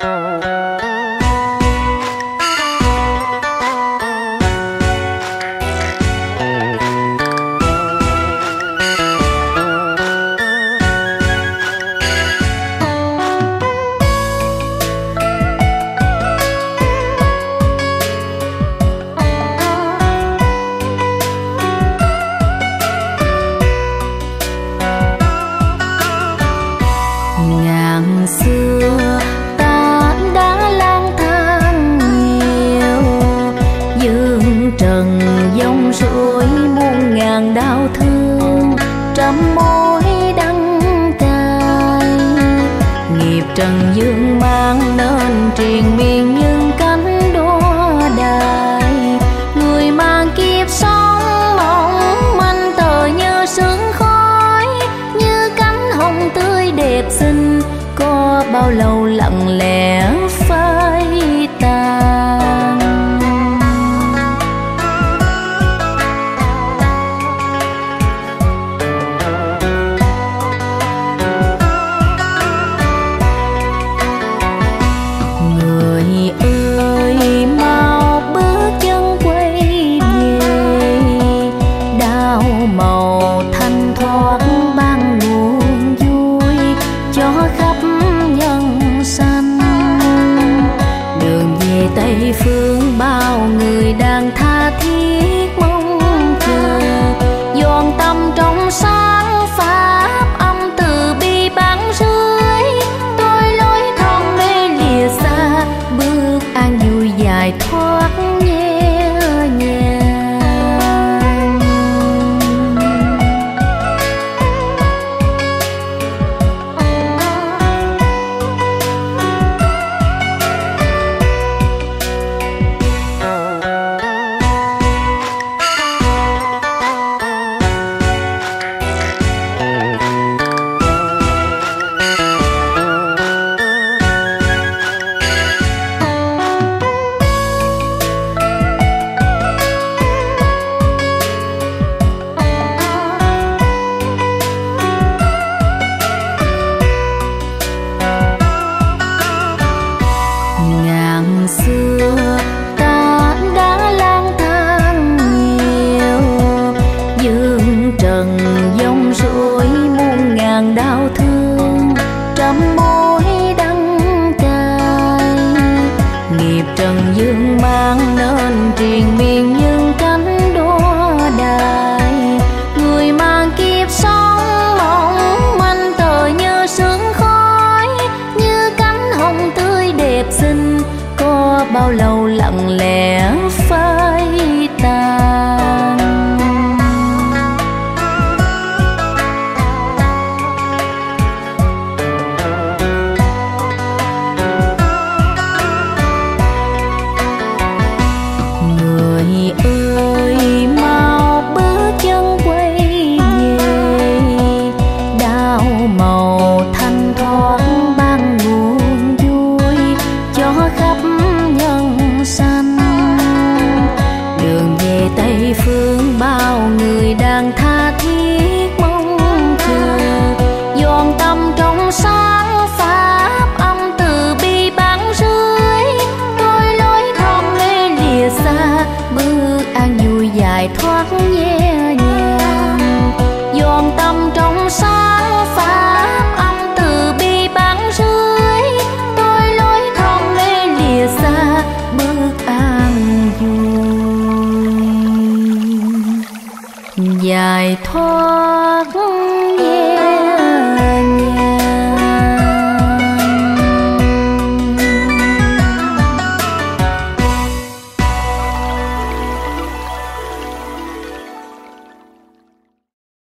Ngàn xưa ta đã lang thang nhiều, dương trần dòng suối muôn ngàn đau thương, trăm mối đắng cay. Nghiệp trần dương mang nên triền miên những cánh đua đài, người mang kiếp sống mỏng manh tờ như sương khói, như cánh hồng tươi đẹp xinh, có bao lâu lặng lẽ phai tàn. Người ơi mau bước chân quay về, đào màu thanh thoát ban nguồn vui cho khắp nhân sanh. Đường về Tây phương bao người đang tha thiết mong chờ, dọn tâm trong sáng pháp âm từ bi bán rưới. Tôi lối thon mê lìa xa, bước an vui dài thoát nhẹ nhàng. Ngàn xưa ta đã lang thang nhiều, dương trần dòng suối muôn ngàn đau thương, trăm mối đắng cay. Nghiệp trần dương mang nên triền miên những cánh đua đài, người mang kiếp sống mỏng manh tờ như sương khói, như cánh hồng tươi đẹp xinh, có bao lâu lặng lẽ phai tàn. Người ơi mau bước chân quay về, đào màu thanh thoát ban nguồn vui cho khắp nhân sanh. Đường về Tây phương bao người đang tha thiết mong chờ, dọn tâm trong sáng pháp âm từ bi bán rưới. Tôi lối thon mê lìa xa, bước an vui dài thoát nhẹ nhàng. Dọn tâm trong sáng pháp âm từ bi bán rưới. Tôi lối thon mê lìa xa, bước an vui dài thoát nhẹ.